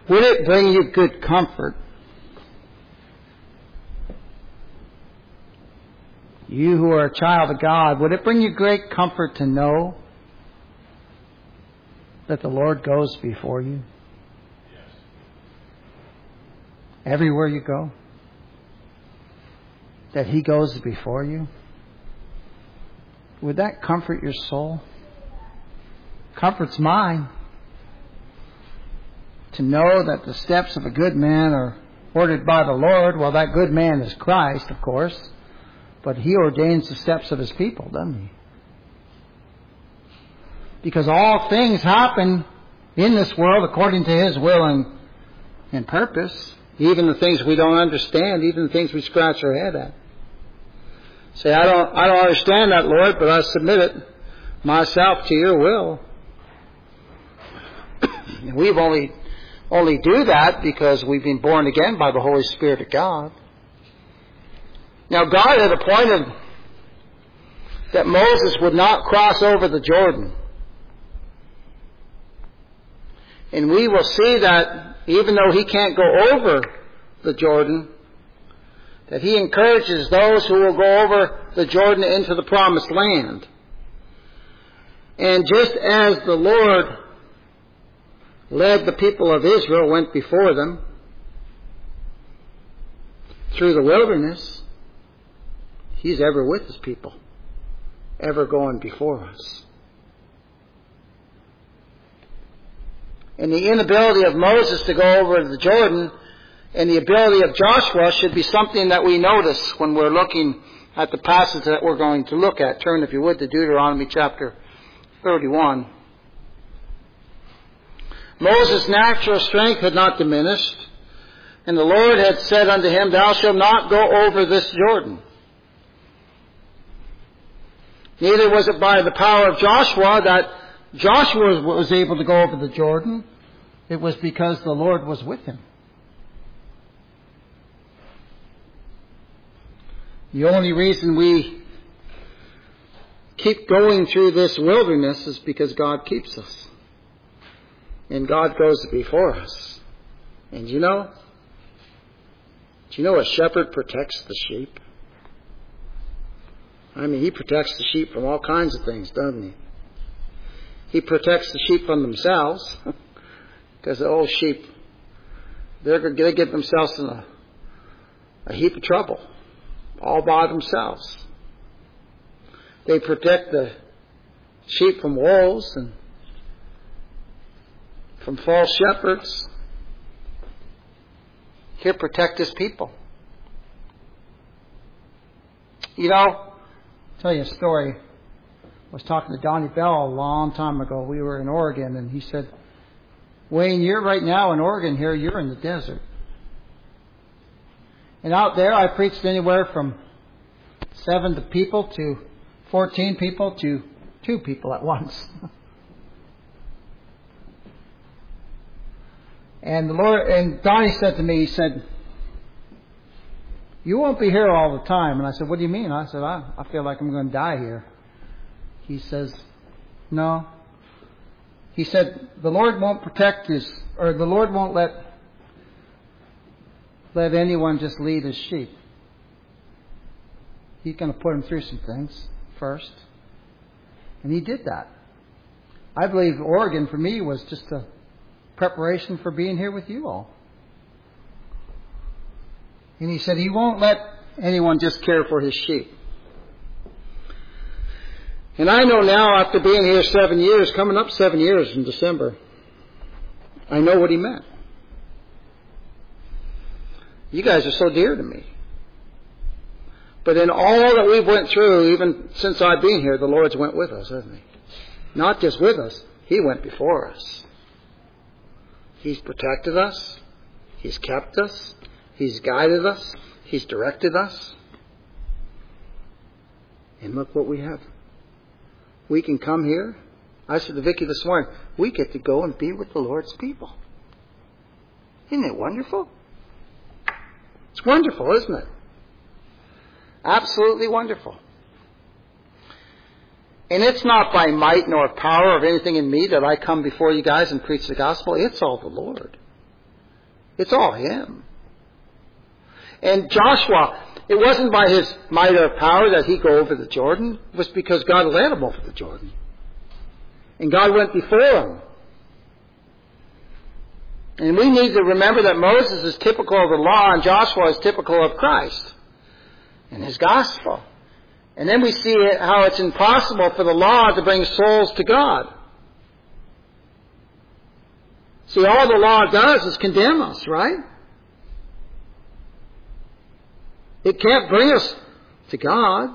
Would it bring you good comfort? You who are a child of God, would it bring you great comfort to know that the Lord goes before you? Yes. Everywhere you go? That He goes before you? Would that comfort your soul? Comforts mine. To know that the steps of a good man are ordered by the Lord. Well, that good man is Christ, of course. But He ordains the steps of His people, doesn't He? Because all things happen in this world according to His will and purpose. Even the things we don't understand, even the things we scratch our head at. Say, I don't understand that, Lord, but I submit it myself to Your will. And we've only do that because we've been born again by the Holy Spirit of God. Now, God had appointed that Moses would not cross over the Jordan. And we will see that even though he can't go over the Jordan, that he encourages those who will go over the Jordan into the promised land. And just as the Lord led the people of Israel, went before them through the wilderness, He's ever with His people, ever going before us. And the inability of Moses to go over the Jordan and the ability of Joshua should be something that we notice when we're looking at the passage that we're going to look at. Turn, if you would, to Deuteronomy chapter 31. Moses' natural strength had not diminished, and the Lord had said unto him, Thou shalt not go over this Jordan. Neither was it by the power of Joshua that Joshua was able to go over the Jordan. It was because the Lord was with him. The only reason we keep going through this wilderness is because God keeps us. And God goes before us. And do you know a shepherd protects the sheep? I mean, he protects the sheep from all kinds of things, doesn't he? He protects the sheep from themselves. Because the old sheep, they get themselves in a heap of trouble. All by themselves. They protect the sheep from wolves and from false shepherds. He'll protect His people. You know, I'll tell you a story. I was talking to Donnie Bell a long time ago. We were in Oregon, and he said, Wayne, you're right now in Oregon here. You're in the desert. And out there, I preached anywhere from 7 people to 14 people to 2 people at once. And the Lord, and Donnie said to me, he said, you won't be here all the time. And I said, what do you mean? I said, I feel like I'm going to die here. He says, no. He said, the Lord won't the Lord won't let anyone just lead His sheep. He's going to put them through some things first. And He did that. I believe Oregon for me was just a preparation for being here with you all. And He said He won't let anyone just care for His sheep. And I know now, after being here 7 years, coming up 7 years in December, I know what He meant. You guys are so dear to me. But in all that we've went through, even since I've been here, the Lord's went with us, hasn't He? Not just with us, He went before us. He's protected us. He's kept us. He's guided us. He's directed us. And look what we have. We can come here. I said to Vicki this morning, we get to go and be with the Lord's people. Isn't it wonderful? It's wonderful, isn't it? Absolutely wonderful. And it's not by might nor power of anything in me that I come before you guys and preach the gospel. It's all the Lord. It's all Him. And Joshua, it wasn't by his might or power that he go over the Jordan. It was because God led him over the Jordan. And God went before him. And we need to remember that Moses is typical of the law and Joshua is typical of Christ and His gospel. And then we see how it's impossible for the law to bring souls to God. See, all the law does is condemn us, right? It can't bring us to God.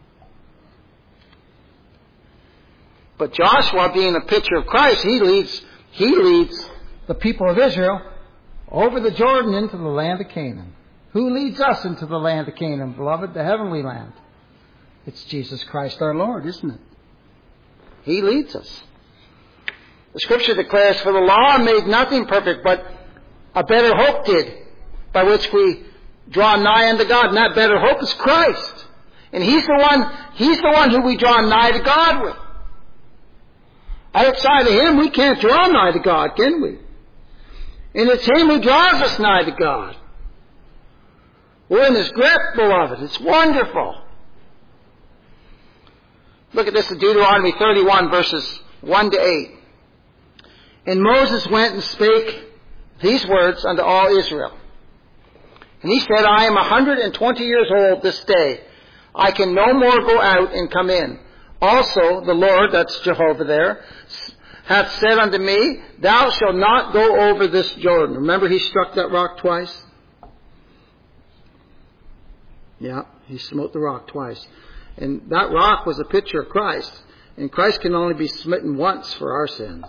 But Joshua, being a picture of Christ, he leads the people of Israel over the Jordan into the land of Canaan. Who leads us into the land of Canaan, beloved? The heavenly land. It's Jesus Christ our Lord, isn't it? He leads us. The Scripture declares, "For the law made nothing perfect, but a better hope did, by which we draw nigh unto God." And that better hope is Christ. And He's the one who we draw nigh to God with. Outside of Him, we can't draw nigh to God, can we? And it's Him who draws us nigh to God. We're in His grip, beloved. It's wonderful. Look at this in Deuteronomy 31, verses 1 to 8. "And Moses went and spake these words unto all Israel. And he said, I am 120 years old this day. I can no more go out and come in. Also the Lord," that's Jehovah there, "hath said unto me, Thou shalt not go over this Jordan." Remember He struck that rock twice? Yeah, He smote the rock twice. And that rock was a picture of Christ. And Christ can only be smitten once for our sins.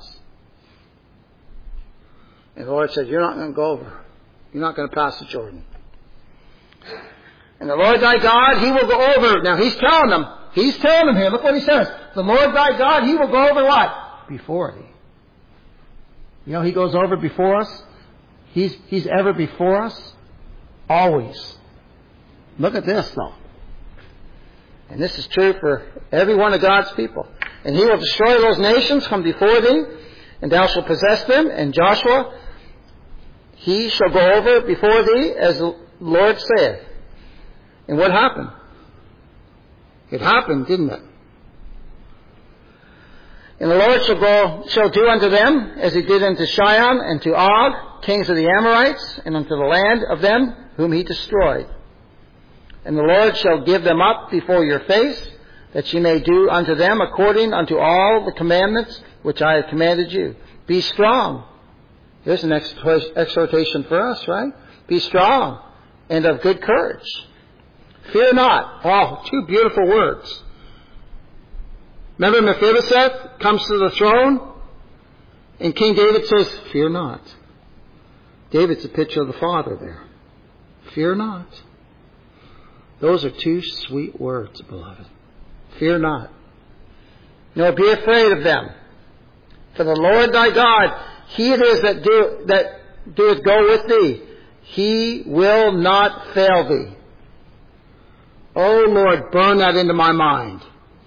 And the Lord said, "You're not going to go over. You're not going to pass the Jordan. And the Lord thy God, He will go over." Now He's telling them here, look what He says. "The Lord thy God, He will go over" what? Before thee. You know, He goes over before us. He's ever before us. Always. Look at this though. And this is true for every one of God's people. "And He will destroy those nations from before thee, and thou shalt possess them. And Joshua, he shall go over before thee, as the Lord saith." And what happened? It happened, didn't it? "And the Lord shall do unto them as He did unto Sihon and to Og, kings of the Amorites, and unto the land of them whom He destroyed. And the Lord shall give them up before your face, that ye may do unto them according unto all the commandments which I have commanded you. Be strong." Here's an exhortation for us, right? "Be strong and of good courage. Fear not." Oh, two beautiful words. Remember Mephibosheth comes to the throne, and King David says, "Fear not." David's a picture of the Father there. Fear not. Those are two sweet words, beloved. Fear not. Nor be afraid of them. For the Lord thy God, He it is that doeth go with thee. He will not fail thee. Oh Lord, burn that into my mind.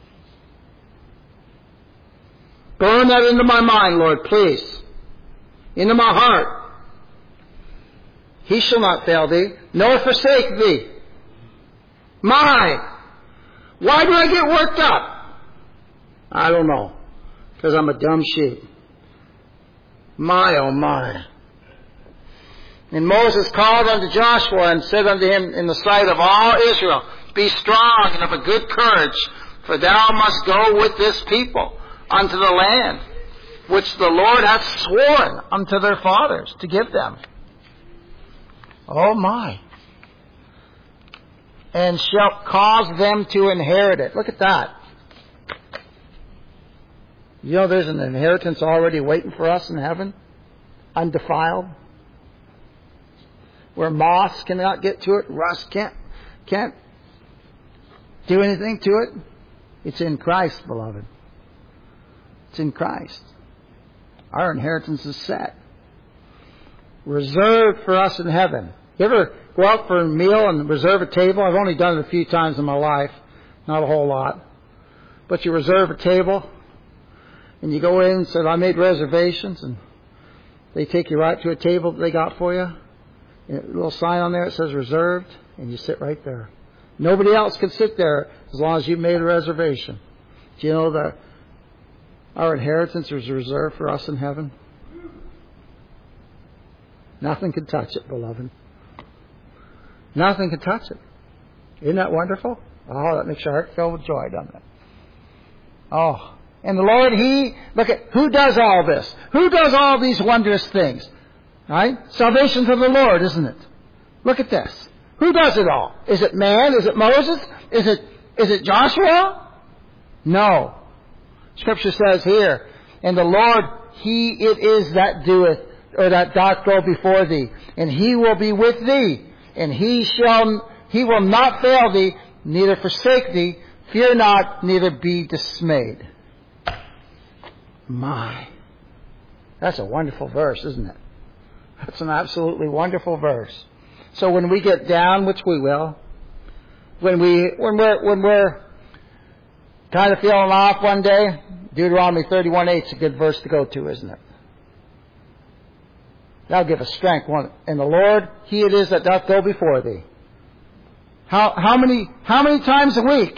Burn that into my mind, Lord, please. Into my heart. He shall not fail thee, nor forsake thee. Why do I get worked up? I don't know. Because I'm a dumb sheep. My, oh my. "And Moses called unto Joshua and said unto him in the sight of all Israel, Be strong and of a good courage, for thou must go with this people unto the land, which the Lord hath sworn unto their fathers to give them." Oh my. "And shalt cause them to inherit it." Look at that. You know there's an inheritance already waiting for us in heaven, undefiled, where moths cannot get to it, rust can't do anything to it. It's in Christ, beloved. It's in Christ. Our inheritance is set, reserved for us in heaven. You ever go out for a meal and reserve a table? I've only done it a few times in my life, not a whole lot. But you reserve a table, and you go in and say, "I made reservations," and they take you right to a table that they got for you. A little sign on there that says reserved, and you sit right there. Nobody else can sit there as long as you've made a reservation. Do you know that our inheritance is reserved for us in heaven? Nothing can touch it, beloved. Nothing can touch it. Isn't that wonderful? Oh, that makes your heart fill with joy, doesn't it? Oh. And the Lord, look at, who does all this? Who does all these wondrous things? Right? Salvation's of the Lord, isn't it? Look at this. Who does it all? Is it man? Is it Moses? Is it Joshua? No. Scripture says here, and the Lord, He it is that doeth, or that doth go before thee, and He will be with thee, and He will not fail thee, neither forsake thee. Fear not, neither be dismayed. My. That's a wonderful verse, isn't it? That's an absolutely wonderful verse. So when we get down, which we will, when we're kind of feeling off one day, Deuteronomy 31:8 is a good verse to go to, isn't it? That'll give us strength. And the Lord, He it is that doth go before thee. How many times a week?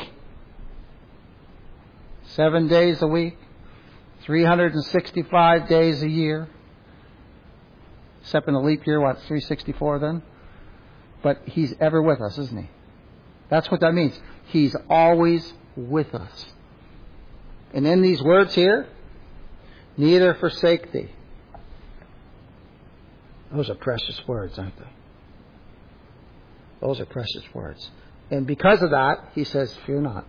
7 days a week, 365 days a year. Except in a leap year, 364 then? But He's ever with us, isn't He? That's what that means. He's always with us. And in these words here, neither forsake thee. Those are precious words, aren't they? Those are precious words. And because of that, He says, fear not.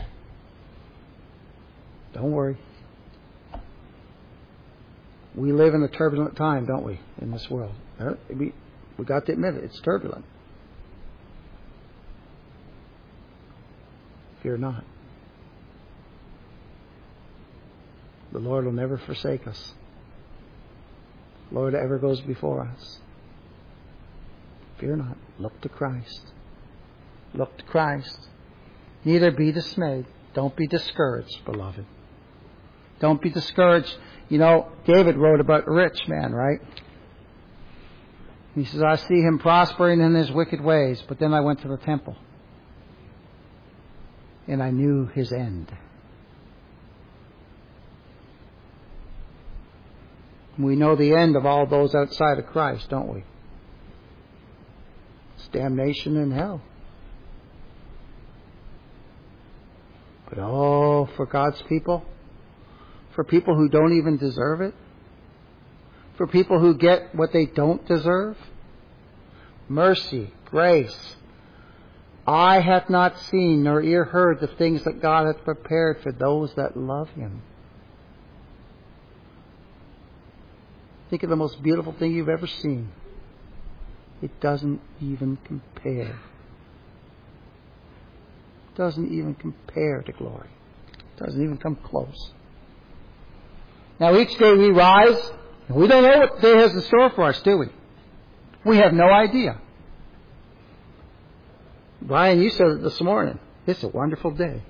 Don't worry. We live in a turbulent time, don't we, in this world? We got to admit it. It's turbulent. Fear not. The Lord will never forsake us. The Lord ever goes before us. Fear not. Look to Christ. Look to Christ. Neither be dismayed. Don't be discouraged, beloved. Don't be discouraged. You know, David wrote about a rich man, right? He says, I see him prospering in his wicked ways, but then I went to the temple and I knew his end. We know the end of all those outside of Christ, don't we? It's damnation in hell. But oh, for God's people, for people who don't even deserve it, for people who get what they don't deserve, mercy, grace. Eye hath not seen nor ear heard the things that God hath prepared for those that love Him. Think of the most beautiful thing you've ever seen. It doesn't even compare. It doesn't even compare to glory. It doesn't even come close. Now each day we rise, and we don't know what the day has in store for us, do we? We have no idea. Brian, you said it this morning. It's a wonderful day.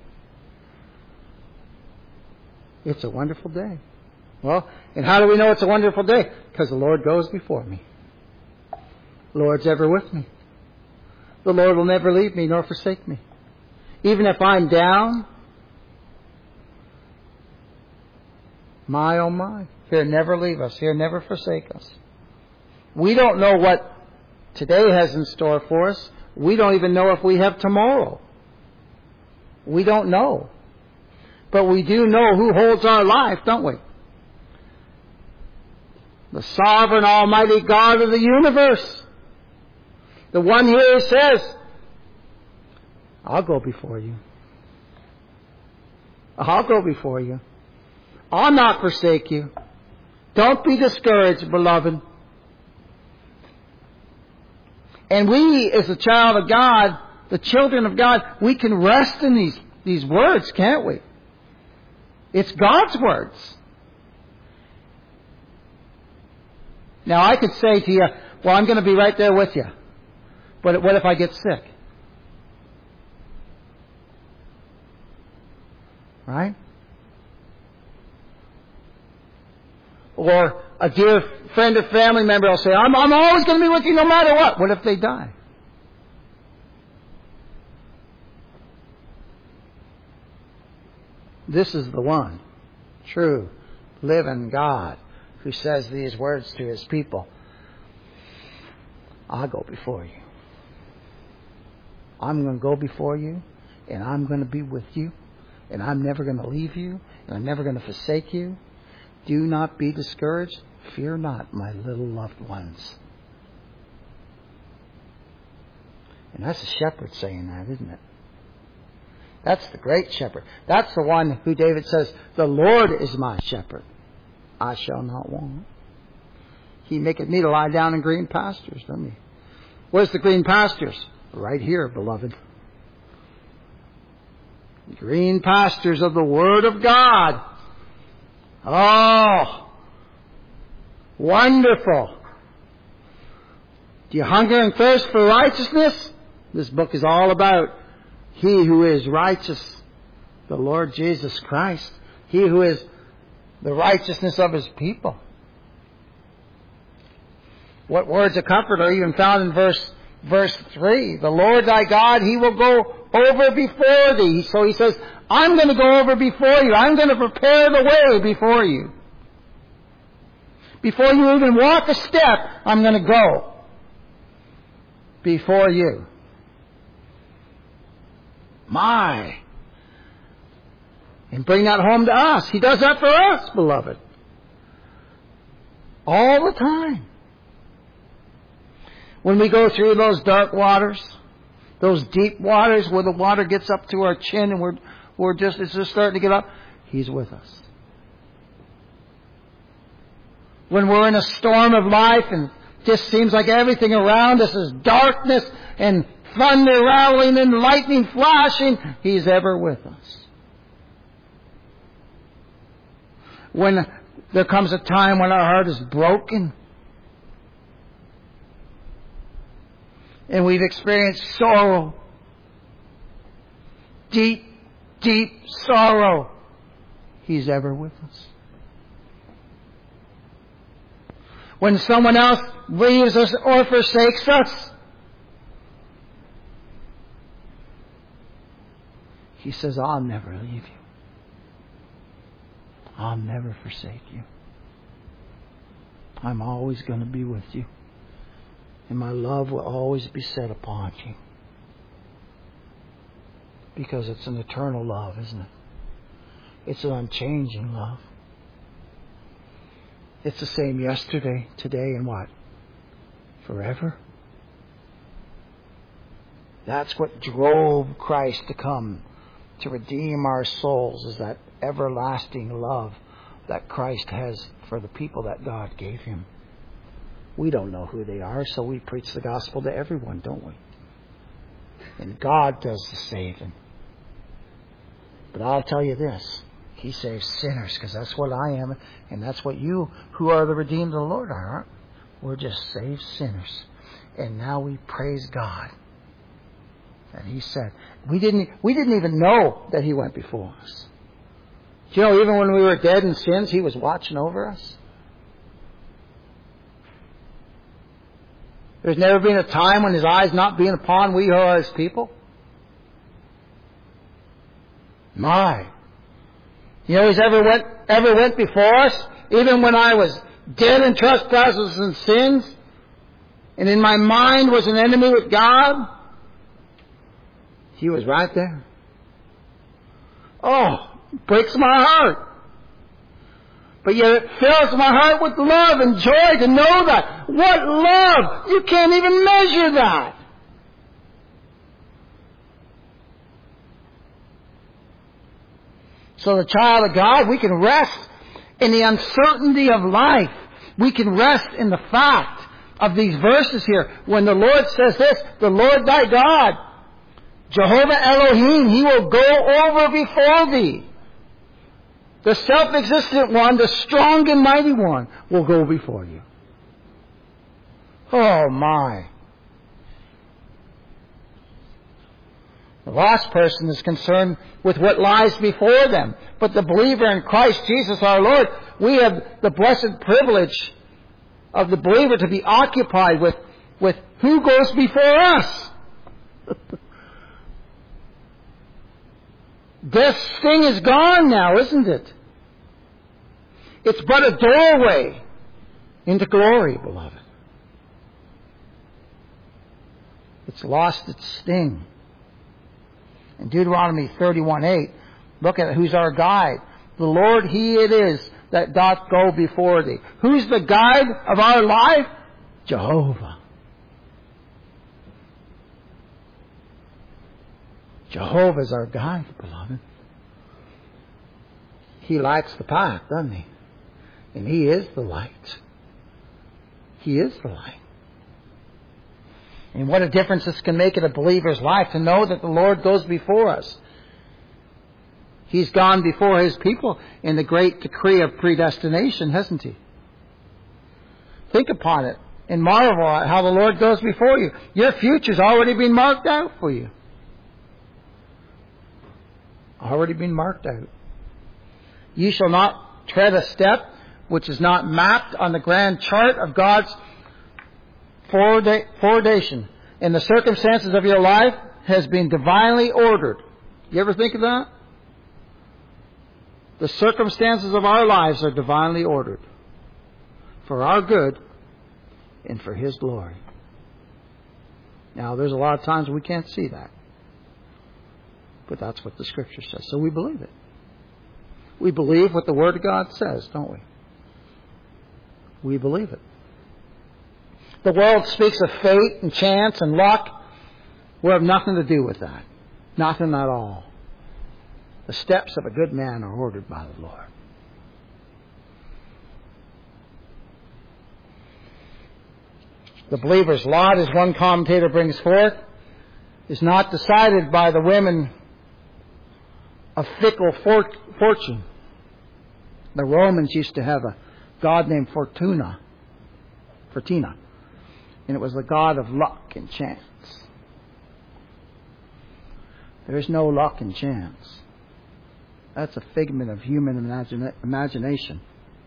It's a wonderful day. Well, and how do we know it's a wonderful day? Because the Lord goes before me. The Lord's ever with me. The Lord will never leave me nor forsake me. Even if I'm down, my oh my, He'll never leave us. He'll never forsake us. We don't know what today has in store for us. We don't even know if we have tomorrow. We don't know. But we do know who holds our life, don't we? The sovereign, almighty God of the universe. The one here says, I'll go before you. I'll go before you. I'll not forsake you. Don't be discouraged, beloved. And we, as a child of God, the children of God, we can rest in these words, can't we? It's God's words. Now, I could say to you, well, I'm going to be right there with you. But what if I get sick? Right? Or a dear friend or family member will say, I'm always going to be with you no matter what. What if they die? This is the one true, living God who says these words to His people. I'll go before you. I'm going to go before you, and I'm going to be with you, and I'm never going to leave you, and I'm never going to forsake you. Do not be discouraged. Fear not, my little loved ones. And that's a shepherd saying that, isn't it? That's the great shepherd. That's the one who David says, the Lord is my shepherd. I shall not want. He maketh me to lie down in green pastures, doesn't He? Where's the green pastures? Right here, beloved. Green pastures of the Word of God. Oh, wonderful. Do you hunger and thirst for righteousness? This book is all about He who is righteous, the Lord Jesus Christ. He who is the righteousness of His people. What words of comfort are even found in verse 3? The Lord thy God, He will go over before thee. So He says, I'm going to go over before you. I'm going to prepare the way before you. Before you even walk a step, I'm going to go before you. My. And bring that home to us. He does that for us, beloved. All the time. When we go through those dark waters, those deep waters where the water gets up to our chin and it's just starting to get up, He's with us. When we're in a storm of life and it just seems like everything around us is darkness and thunder rattling and lightning flashing, He's ever with us. When there comes a time when our heart is broken and we've experienced sorrow, deep, deep sorrow, He's ever with us. When someone else leaves us or forsakes us, He says, I'll never leave you. I'll never forsake you. I'm always going to be with you. And my love will always be set upon you. Because it's an eternal love, isn't it? It's an unchanging love. It's the same yesterday, today, and what? Forever. That's what drove Christ to come, to redeem our souls, is that everlasting love that Christ has for the people that God gave Him. We don't know who they are, so we preach the gospel to everyone, don't we? And God does the saving. But I'll tell you this, He saves sinners, because that's what I am, and that's what you who are the redeemed of the Lord are, aren't we? We're just saved sinners. And now we praise God. And He said, we didn't even know that He went before us. You know, even when we were dead in sins, He was watching over us. There's never been a time when His eyes not being upon we who are His people. My. You know, He's ever went before us, even when I was dead in trespasses and sins, and in my mind was an enemy with God. He was right there. Oh, it breaks my heart. But yet it fills my heart with love and joy to know that. What love! You can't even measure that. So the child of God, we can rest in the uncertainty of life. We can rest in the fact of these verses here. When the Lord says this, the Lord thy God, Jehovah Elohim, He will go over before thee. The self-existent one, the strong and mighty one, will go before you. Oh my. The lost person is concerned with what lies before them. But the believer in Christ Jesus our Lord we have the blessed privilege of the believer to be occupied with who goes before us. This thing is gone now, isn't it? It's but a doorway into glory, beloved. It's lost its sting. In Deuteronomy 31:8, look at it. Who's our guide? The Lord, He it is that doth go before thee. Who's the guide of our life? Jehovah. Jehovah is our guide, beloved. He lights the path, doesn't He? And He is the light. He is the light. And what a difference this can make in a believer's life to know that the Lord goes before us. He's gone before His people in the great decree of predestination, hasn't He? Think upon it and marvel at how the Lord goes before you. Your future's already been marked out for you. Already been marked out. You shall not tread a step which is not mapped on the grand chart of God's foredation. And the circumstances of your life has been divinely ordered. You ever think of that? The circumstances of our lives are divinely ordered for our good and for His glory. Now, there's a lot of times we can't see that. But that's what the Scripture says. So we believe it. We believe what the Word of God says, don't we? We believe it. The world speaks of fate and chance and luck. We have nothing to do with that. Nothing at all. The steps of a good man are ordered by the Lord. The believer's lot, as one commentator brings forth, is not decided by the women of fickle fortune. The Romans used to have a god named Fortuna. And it was the god of luck and chance. There is no luck and chance. That's a figment of human imagination.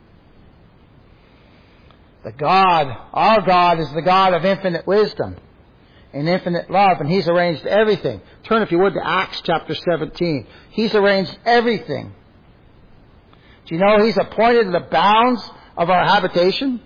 Our God is the God of infinite wisdom and infinite love, and He's arranged everything. Turn, if you would, to Acts chapter 17. He's arranged everything. Do you know He's appointed the bounds of our habitation?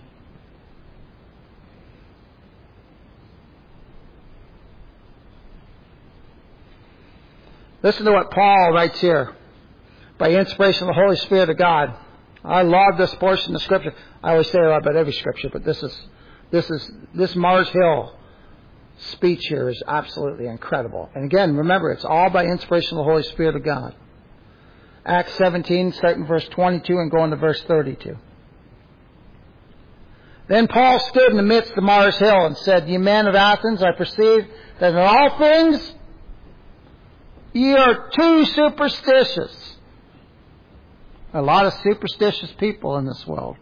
Listen to what Paul writes here. By inspiration of the Holy Spirit of God. I love this portion of Scripture. I always say a lot about every Scripture, but this Mars Hill speech here is absolutely incredible. And again, remember, it's all by inspiration of the Holy Spirit of God. Acts 17, starting verse 22 and going to verse 32. Then Paul stood in the midst of Mars Hill and said, Ye men of Athens, I perceive that in all things ye are too superstitious. A lot of superstitious people in this world.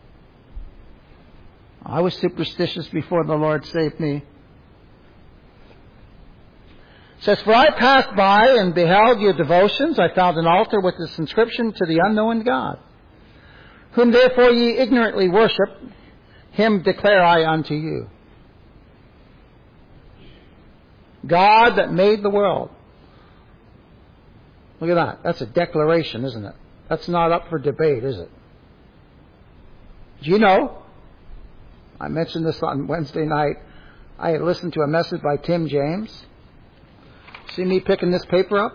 I was superstitious before the Lord saved me. It says, For I passed by and beheld your devotions. I found an altar with this inscription, To the unknown God. Whom therefore ye ignorantly worship, Him declare I unto you. God that made the world. Look at that. That's a declaration, isn't it? That's not up for debate, is it? Do you know? I mentioned this on Wednesday night. I had listened to a message by Tim James. See me picking this paper up?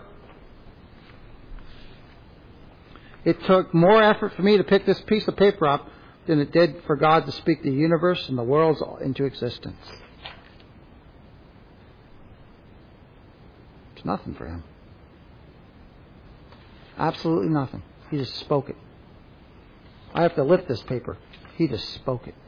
It took more effort for me to pick this piece of paper up than it did for God to speak the universe and the worlds into existence. It's nothing for Him. Absolutely nothing. He just spoke it. I have to lift this paper. He just spoke it.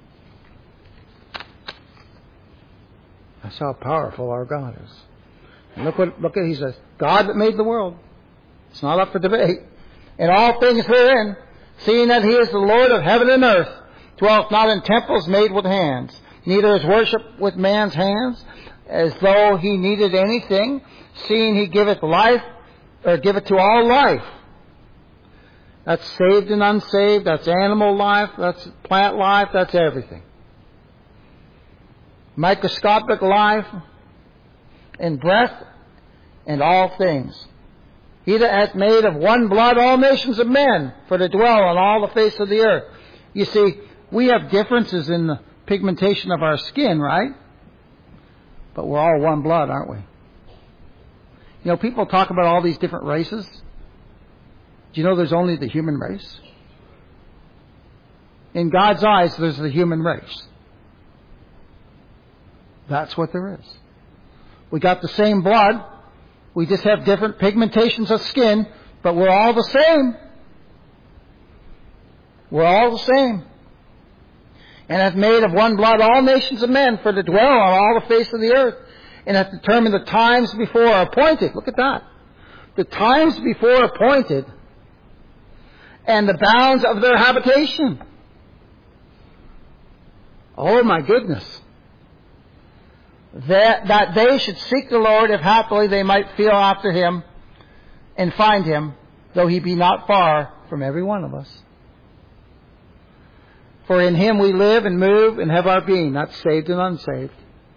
That's how powerful our God is. And look at He's a God that made the world. It's not up for debate. And all things therein, seeing that He is the Lord of heaven and earth, dwelleth not in temples made with hands, neither is worship with man's hands, as though He needed anything, seeing He giveth life, or giveth to all life, That's saved and unsaved. That's animal life. That's plant life. That's everything. Microscopic life and breath and all things. He that hath made of one blood all nations of men for to dwell on all the face of the earth. You see, we have differences in the pigmentation of our skin, right? But we're all one blood, aren't we? You know, people talk about all these different races. Do you know there's only the human race? In God's eyes, there's the human race. That's what there is. We got the same blood. We just have different pigmentations of skin, but we're all the same. We're all the same. And hath made of one blood all nations of men for to dwell on all the face of the earth, and hath determined the times before appointed. Look at that. The times before appointed, and the bounds of their habitation. Oh my goodness. That they should seek the Lord, if happily they might feel after Him and find Him, though He be not far from every one of us. For in Him we live and move and have our being. That's saved and unsaved.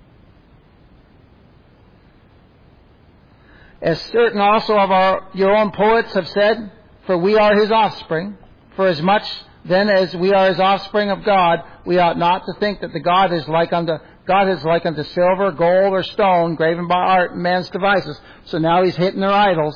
As certain also of your own poets have said, for we are His offspring. For as much then as we are His offspring of God, we ought not to think that the God is like unto silver, gold, or stone, graven by art and man's devices. So now he's hitting their idols.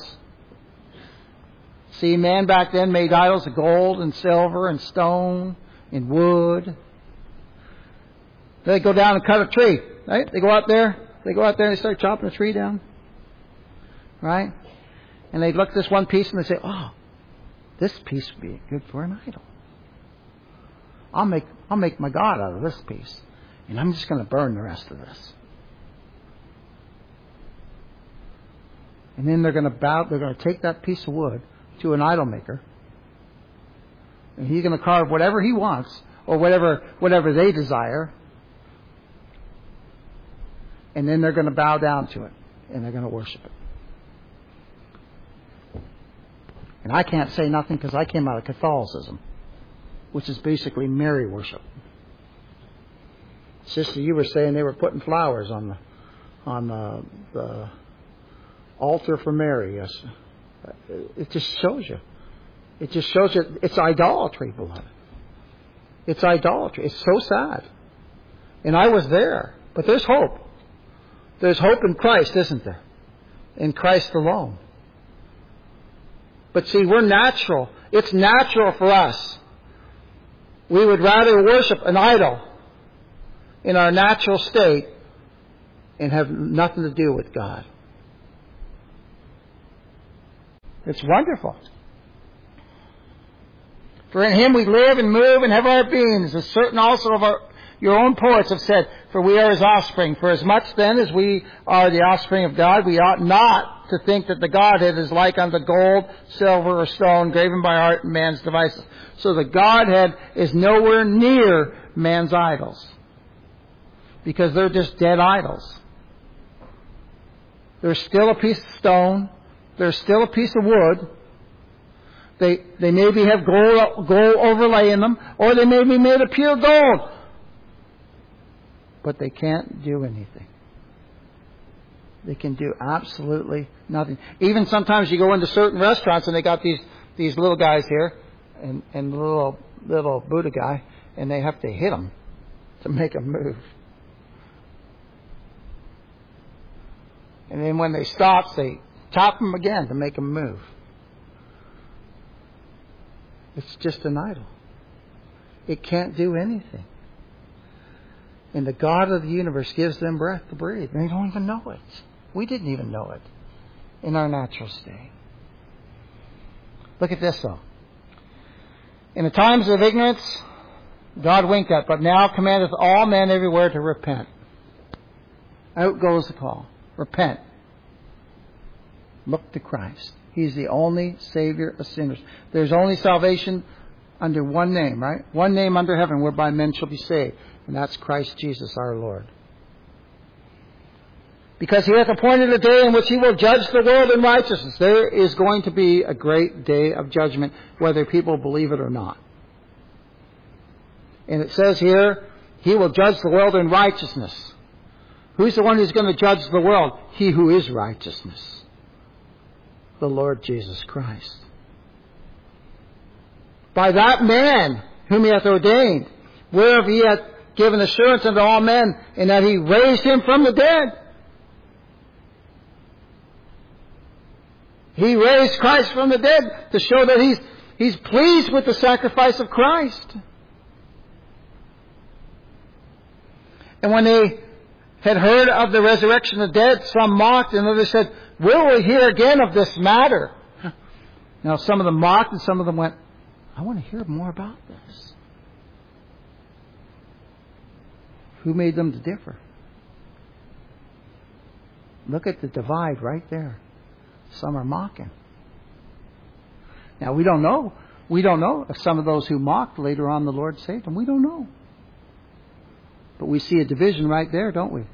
See, man back then made idols of gold and silver and stone and wood. They go down and cut a tree, right? They go out there and they start chopping a tree down. Right? And they look at this one piece and they say, oh, this piece would be good for an idol. I'll make my God out of this piece. And I'm just going to burn the rest of this. And then they're going to take that piece of wood to an idol maker. And he's going to carve whatever he wants, or whatever they desire. And then they're going to bow down to it. And they're going to worship it. And I can't say nothing because I came out of Catholicism, which is basically Mary worship. Sister, you were saying they were putting flowers on the altar for Mary. Yes, it just shows you. It just shows you it's idolatry, beloved. It's idolatry. It's so sad. And I was there, but there's hope. There's hope in Christ, isn't there? In Christ alone. But see, we're natural. It's natural for us. We would rather worship an idol in our natural state and have nothing to do with God. It's wonderful. For in Him we live and move and have our beings, as certain also of your own poets have said, for we are His offspring. For as much then as we are the offspring of God, we ought not to think that the Godhead is like unto gold, silver, or stone, graven by art and man's devices. So the Godhead is nowhere near man's idols, because they're just dead idols. There's still a piece of stone. There's still a piece of wood. They maybe have gold overlay in them, or they may be made of pure gold. But they can't do anything. They can do absolutely nothing. Even sometimes you go into certain restaurants and they got these little guys here and the little Buddha guy, and they have to hit them to make them move. And then when they stop, they chop them again to make them move. It's just an idol. It can't do anything. And the God of the universe gives them breath to breathe. They don't even know it. We didn't even know it in our natural state. Look at this though. In the times of ignorance, God winked at, but now commandeth all men everywhere to repent. Out goes the call. Repent. Look to Christ. He's the only Savior of sinners. There's only salvation under one name, right? One name under heaven whereby men shall be saved. And that's Christ Jesus our Lord. Because He hath appointed a day in which He will judge the world in righteousness. There is going to be a great day of judgment, whether people believe it or not. And it says here, He will judge the world in righteousness. Who's the one who's going to judge the world? He who is righteousness. The Lord Jesus Christ. By that man whom He hath ordained, whereof He hath given assurance unto all men, in that He raised Him from the dead. He raised Christ from the dead to show that He's pleased with the sacrifice of Christ. And when they had heard of the resurrection of the dead, some mocked, and others said, will we hear again of this matter? Now some of them mocked, and some of them went, I want to hear more about this. Who made them to differ? Look at the divide right there. Some are mocking. Now we don't know. We don't know if some of those who mocked later on the Lord saved them. We don't know. But we see a division right there, don't we?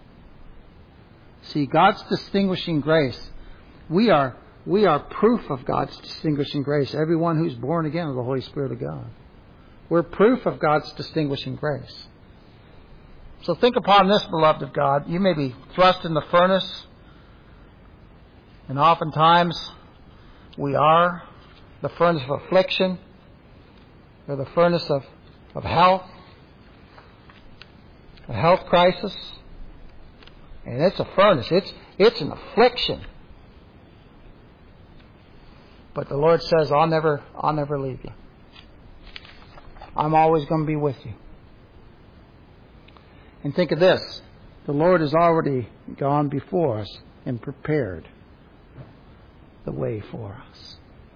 See, God's distinguishing grace. We are proof of God's distinguishing grace. Everyone who's born again of the Holy Spirit of God. We're proof of God's distinguishing grace. So think upon this, beloved of God. You may be thrust in the furnace. And oftentimes we are the furnace of affliction, or the furnace of health, a health crisis. And it's a furnace. It's an affliction. But the Lord says, I'll never leave you. I'm always going to be with you. And think of this. The Lord has already gone before us and prepared the way for us.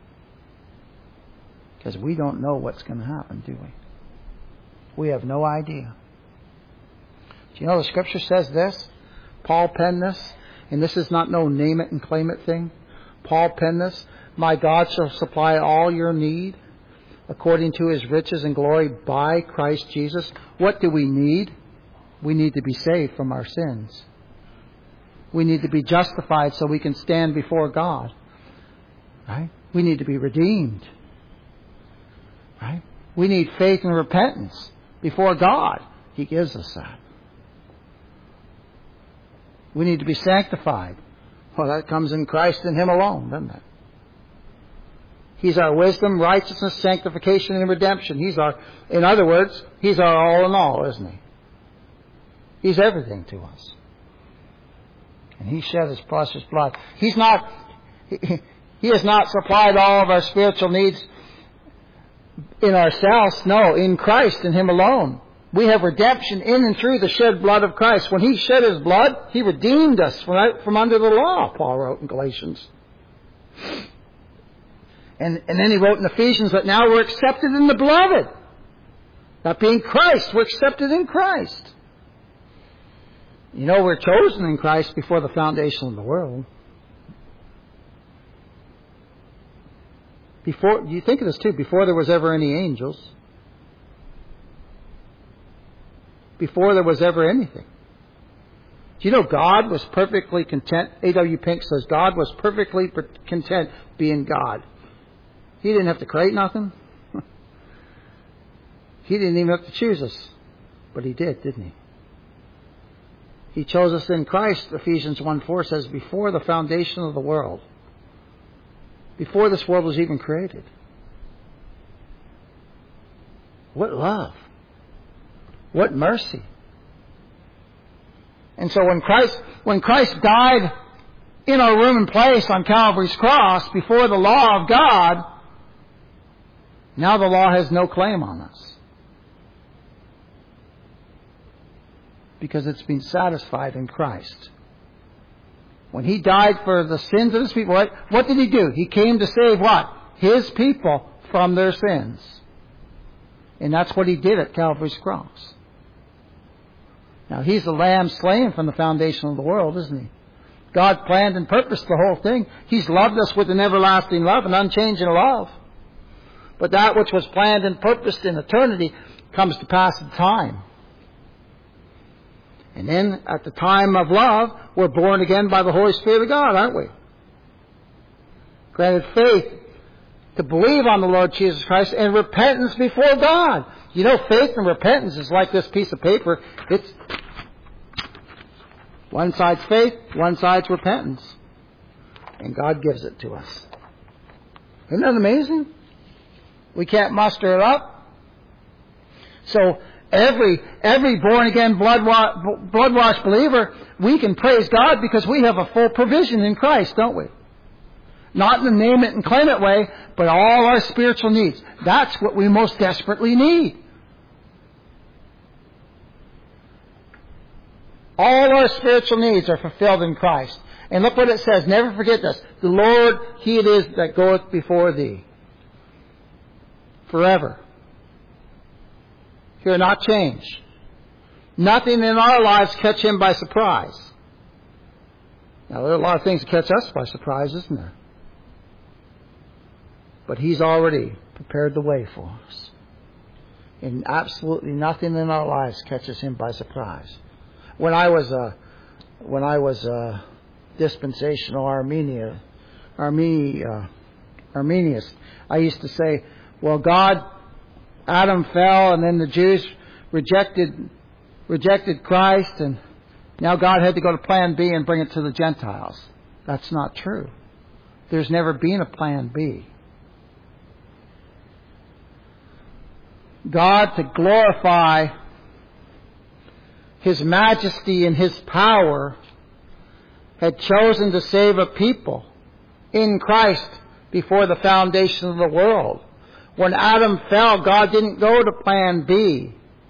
Because we don't know what's going to happen, do we? We have no idea. Do you know the Scripture says this? Paul penned this, and this is not no name it and claim it thing. Paul penned this. My God shall supply all your need according to His riches and glory by Christ Jesus. What do we need? We need to be saved from our sins. We need to be justified so we can stand before God. Right? We need to be redeemed. Right? We need faith and repentance before God. He gives us that. We need to be sanctified. Well, that comes in Christ and Him alone, doesn't it? He's our wisdom, righteousness, sanctification, and redemption. In other words, He's our all in all, isn't He? He's everything to us. And He shed His precious blood. He has not supplied all of our spiritual needs in ourselves. No, in Christ and Him alone. We have redemption in and through the shed blood of Christ. When He shed His blood, He redeemed us from under the law, Paul wrote in Galatians. And then he wrote in Ephesians that now we're accepted in the beloved. That being Christ, we're accepted in Christ. You know, we're chosen in Christ before the foundation of the world. You think of this too, before there was ever any angels. Before there was ever anything. Do you know God was perfectly content? A.W. Pink says God was perfectly content being God. He didn't have to create nothing. He didn't even have to choose us. But He did, didn't He? He chose us in Christ, Ephesians 1:4 says, before the foundation of the world. Before this world was even created. What love. What mercy. And so when Christ died in our room and place on Calvary's cross before the law of God, now the law has no claim on us. Because it's been satisfied in Christ. When He died for the sins of His people, what did He do? He came to save what? His people from their sins. And that's what He did at Calvary's cross. Now, He's the Lamb slain from the foundation of the world, isn't He? God planned and purposed the whole thing. He's loved us with an everlasting love, an unchanging love. But that which was planned and purposed in eternity comes to pass in time. And then at the time of love, we're born again by the Holy Spirit of God, aren't we? Granted faith to believe on the Lord Jesus Christ and repentance before God. You know, faith and repentance is like this piece of paper. It's one side's faith, one side's repentance. And God gives it to us. Isn't that amazing? We can't muster it up. So every born-again, blood-washed believer, we can praise God because we have a full provision in Christ, don't we? Not in the name it and claim it way, but all our spiritual needs. That's what we most desperately need. All our spiritual needs are fulfilled in Christ. And look what it says. Never forget this. The Lord, He it is that goeth before thee. Forever. He'll not change. Nothing in our lives catch Him by surprise. Now, there are a lot of things that catch us by surprise, isn't there? But He's already prepared the way for us. And absolutely nothing in our lives catches Him by surprise. When I was dispensational Arminianist, I used to say, well, Adam fell, and then the Jews rejected Christ, and now God had to go to plan B and bring it to the Gentiles. That's not true. There's never been a plan B. God, to glorify His majesty and His power, had chosen to save a people in Christ before the foundation of the world. When Adam fell, God didn't go to plan B.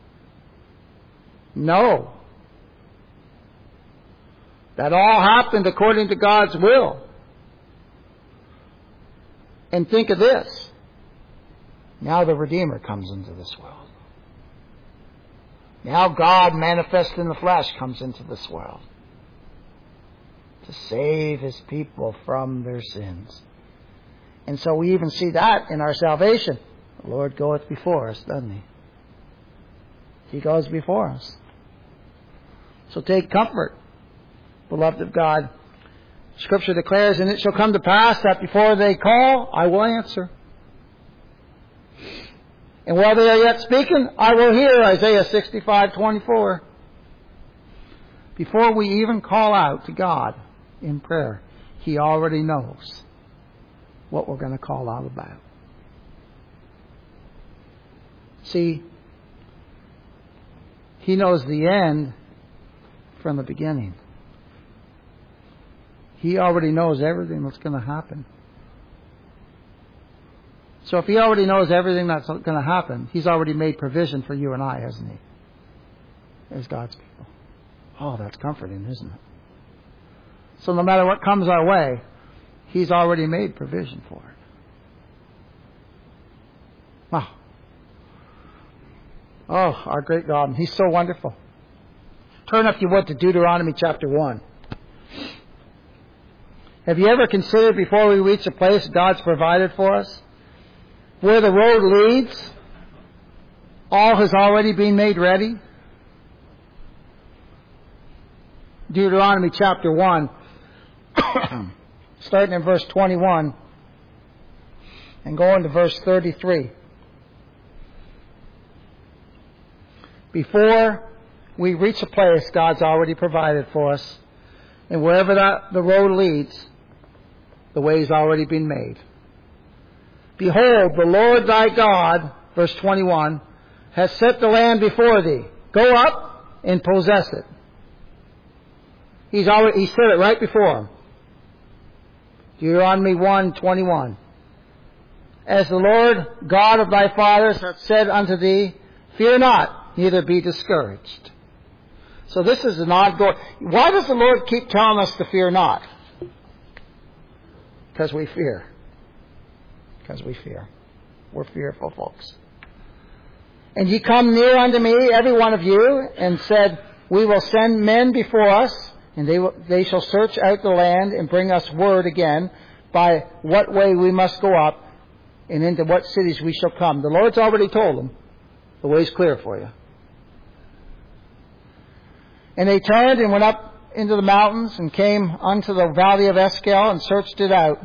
No. That all happened according to God's will. And think of this. Now the Redeemer comes into this world. Now God, manifest in the flesh, comes into this world to save His people from their sins. And so we even see that in our salvation. The Lord goeth before us, doesn't He? He goes before us. So take comfort, beloved of God. Scripture declares, and it shall come to pass that before they call, I will answer. And while they are yet speaking, I will hear, Isaiah 65:24. Before we even call out to God in prayer, He already knows what we're going to call out about. See, He knows the end from the beginning. He already knows everything that's going to happen. So if He already knows everything that's going to happen, He's already made provision for you and I, hasn't He? As God's people. Oh, that's comforting, isn't it? So no matter what comes our way, He's already made provision for it. Wow. Oh, our great God. He's so wonderful. Turn, if you would, to Deuteronomy chapter 1. Have you ever considered, before we reach a place God's provided for us, where the road leads, all has already been made ready? Deuteronomy chapter 1, starting in verse 21 and going to verse 33. Before we reach a place God's already provided for us, and wherever the road leads, the way's already been made. Behold, the Lord thy God, verse 21, has set the land before thee. Go up and possess it. He set it right before him. Deuteronomy 1:21. As the Lord God of thy fathers hath said unto thee, fear not, neither be discouraged. So this is an ongoing. Why does the Lord keep telling us to fear not? Because we fear. Because we fear. We're fearful folks. And ye come near unto me, every one of you, and said, we will send men before us, and they shall search out the land and bring us word again by what way we must go up and into what cities we shall come. The Lord's already told them. The way's clear for you. And they turned and went up into the mountains and came unto the valley of Eskel and searched it out.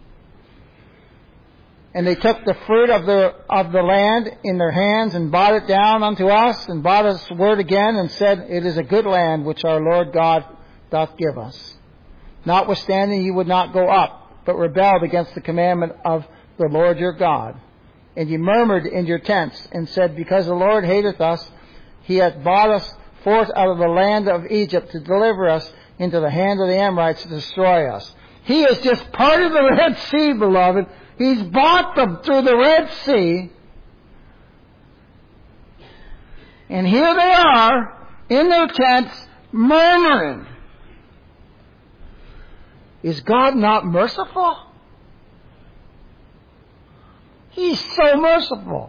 And they took the fruit of the land in their hands and brought it down unto us and brought us word again and said, It is a good land which our Lord God doth give us. Notwithstanding, ye would not go up, but rebelled against the commandment of the Lord your God. And ye murmured in your tents and said, Because the Lord hateth us, he hath brought us forth out of the land of Egypt to deliver us into the hand of the Amorites to destroy us. He is just part of the Red Sea, beloved. He's brought them through the Red Sea. And here they are in their tents murmuring. Is God not merciful? He's so merciful.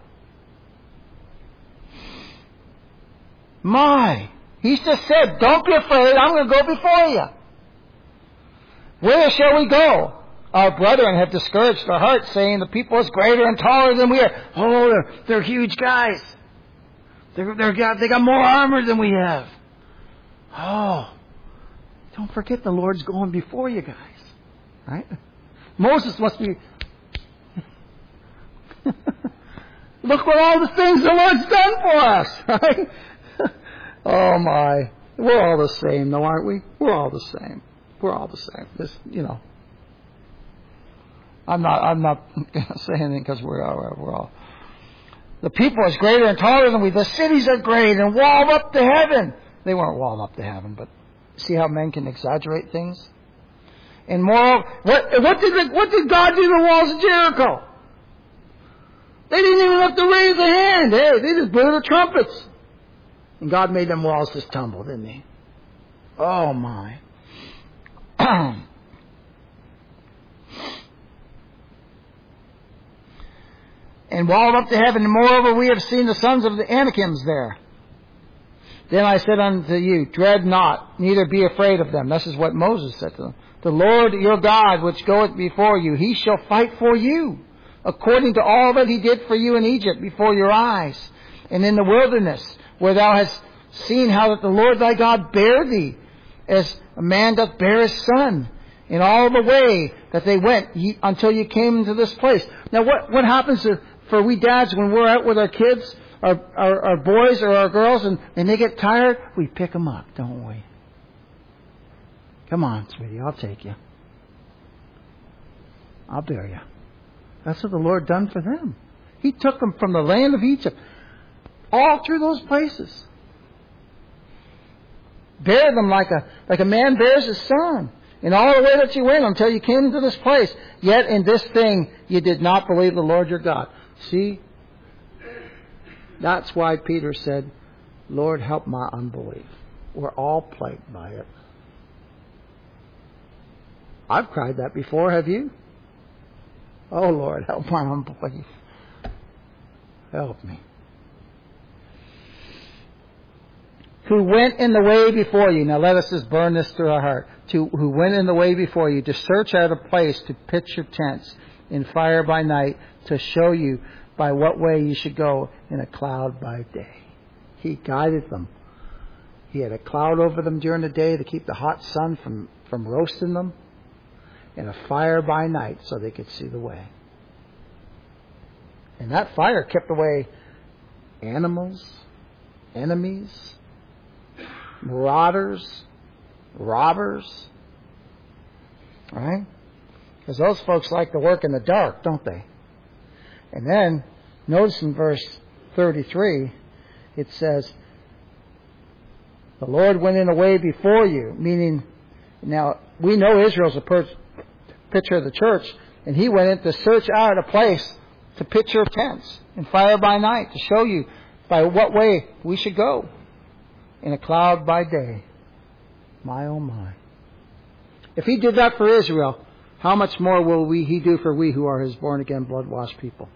My. He's just said, don't be afraid, I'm going to go before you. Where shall we go? Our brethren have discouraged our hearts, saying the people is greater and taller than we are. Oh, they're huge guys. They got more armor than we have. Oh, don't forget the Lord's going before you guys. Right? Moses must be... Look what all the things the Lord's done for us. Right? Oh my. We're all the same though, aren't we? We're all the same. We're all the same. This, I'm not going to say anything because we're all. The people is greater and taller than we. The cities are great and walled up to heaven. They weren't walled up to heaven, but see how men can exaggerate things? And more, what did God do to the walls of Jericho? They didn't even have to raise a hand. They just blew the trumpets. And God made them walls just tumble, didn't he? Oh my. And walled up to heaven, and moreover we have seen the sons of the Anakims there. Then I said unto you, dread not, neither be afraid of them. This is what Moses said to them. The Lord your God, which goeth before you, he shall fight for you, according to all that he did for you in Egypt before your eyes, and in the wilderness, where thou hast seen how that the Lord thy God bare thee, as a man doth bear his son, in all the way that they went until you came into this place. Now what happens for we dads when we're out with our kids, our boys or our girls, and they get tired? We pick them up, don't we? Come on, sweetie, I'll take you. I'll bear you. That's what the Lord done for them. He took them from the land of Egypt all through those places. Bear them like a man bears his son. In all the way that you went until you came into this place. Yet in this thing you did not believe the Lord your God. See? That's why Peter said, Lord, help my unbelief. We're all plagued by it. I've cried that before, have you? Oh, Lord, help my unbelief. Help me. Who went in the way before you. Now let us just burn this through our heart. Who went in the way before you to search out a place to pitch your tents in fire by night, to show you by what way you should go in a cloud by day. He guided them. He had a cloud over them during the day to keep the hot sun from roasting them, and a fire by night so they could see the way. And that fire kept away animals, enemies, marauders, robbers. Right? Because those folks like to work in the dark, don't they? And then, notice in verse 33, it says, the Lord went in a way before you, meaning, now, we know Israel's a picture of the church, and he went in to search out a place to pitch your tents in fire by night, to show you by what way we should go in a cloud by day. My oh my. If he did that for Israel, how much more will he do for we who are his born again, blood washed people?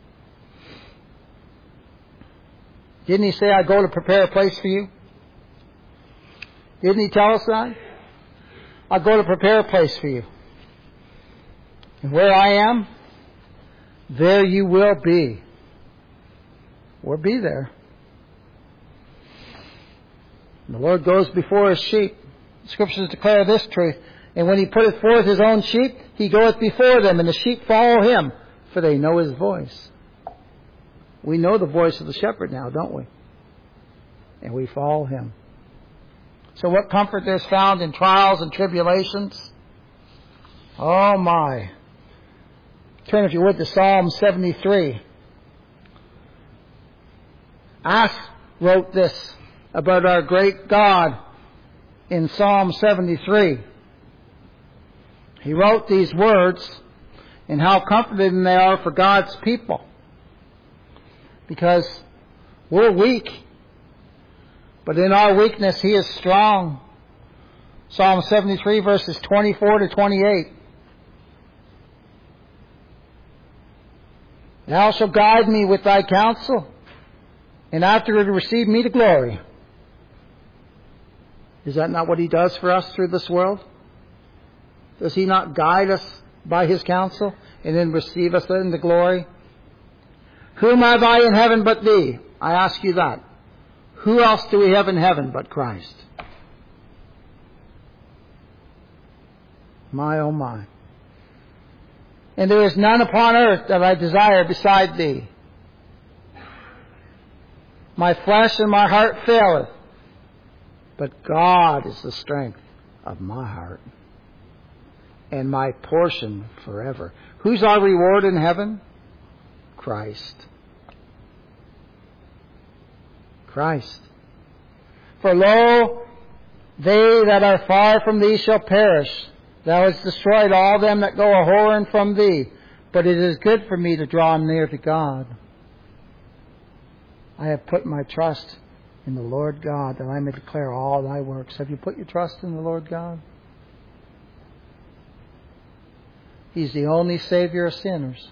Didn't he say, I go to prepare a place for you? Didn't he tell us that? I'll go to prepare a place for you. And where I am, there you will be. Or be there. And the Lord goes before His sheep. The Scriptures declare this truth. And when He putteth forth His own sheep, He goeth before them, and the sheep follow Him, for they know His voice. We know the voice of the shepherd now, don't we? And we follow Him. So what comfort there's found in trials and tribulations? Oh my. Turn, if you would, to Psalm 73. Asaph wrote this about our great God in Psalm 73. He wrote these words, and how comforting they are for God's people. Because we're weak, but in our weakness He is strong. Psalm 73 verses 24 to 28. Thou shalt guide me with Thy counsel, and afterward receive me to glory. Is that not what He does for us through this world? Does He not guide us by His counsel and then receive us into glory? Whom have I in heaven but Thee? I ask you that. Who else do we have in heaven but Christ? My, oh my. And there is none upon earth that I desire beside Thee. My flesh and my heart faileth, but God is the strength of my heart and my portion forever. Who's our reward in heaven? Christ. Christ. For lo, they that are far from Thee shall perish. Thou hast destroyed all them that go a-whoring from Thee. But it is good for me to draw near to God. I have put my trust in the Lord God, that I may declare all Thy works. Have you put your trust in the Lord God? He's the only Savior of sinners.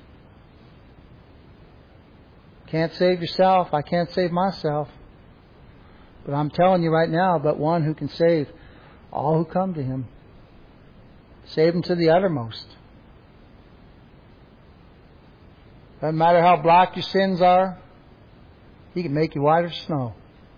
Can't save yourself. I can't save myself. But I'm telling you right now about one who can save all who come to Him. Save them to the uttermost. Doesn't matter how black your sins are, He can make you white as snow.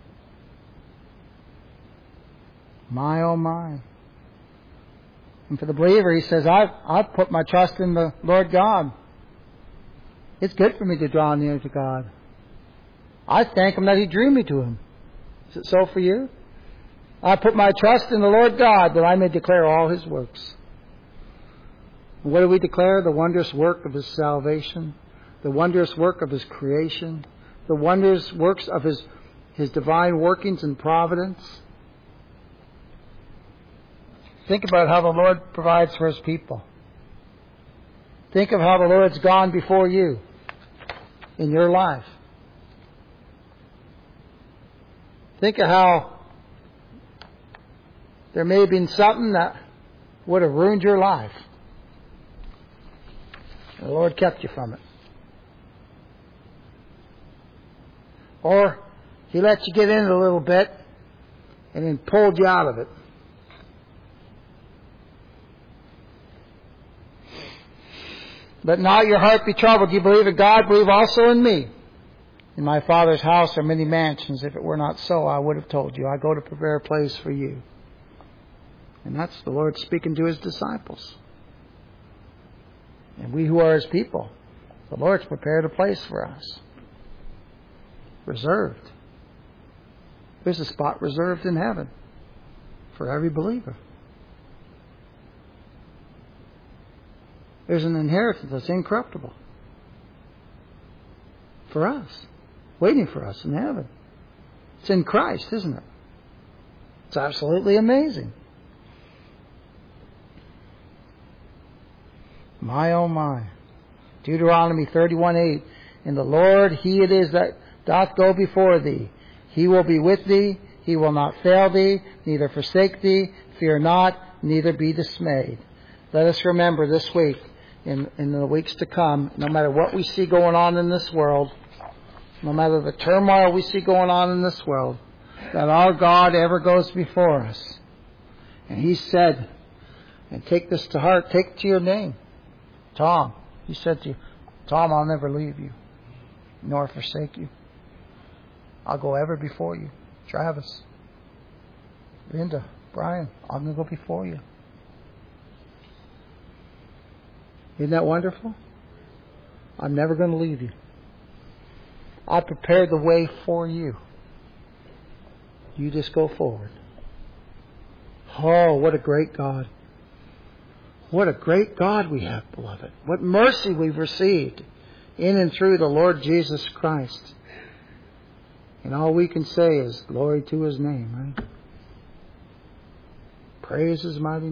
My, oh my. And for the believer, he says, I've put my trust in the Lord God. It's good for me to draw near to God. I thank Him that He drew me to Him. Is it so for you? I put my trust in the Lord God, that I may declare all His works. And what do we declare? The wondrous work of His salvation, the wondrous work of His creation, the wondrous works of His divine workings and providence. Think about how the Lord provides for His people. Think of how the Lord's gone before you in your life. Think of how there may have been something that would have ruined your life. The Lord kept you from it. Or He let you get in it a little bit and then pulled you out of it. Let not your heart be troubled. You believe in God, believe also in me. In my Father's house are many mansions. If it were not so, I would have told you. I go to prepare a place for you. And that's the Lord speaking to His disciples. And we who are His people, the Lord's prepared a place for us. Reserved. There's a spot reserved in heaven for every believer. There's an inheritance that's incorruptible for us, waiting for us in heaven. It's in Christ, isn't it? It's absolutely amazing. My, oh my. Deuteronomy 31:8. And the Lord, He it is that doth go before thee. He will be with thee. He will not fail thee, neither forsake thee. Fear not, neither be dismayed. Let us remember this week, in the weeks to come, no matter what we see going on in this world, no matter the turmoil we see going on in this world, that our God ever goes before us. And He said, and take this to heart, take it to your name, Tom. He said to you, Tom, I'll never leave you, nor forsake you. I'll go ever before you. Travis. Linda, Brian, I'm going to go before you. Isn't that wonderful? I'm never going to leave you. I'll prepare the way for you. You just go forward. Oh, what a great God. What a great God we have, beloved. What mercy we've received in and through the Lord Jesus Christ. And all we can say is glory to His name, right? Praise His mighty name.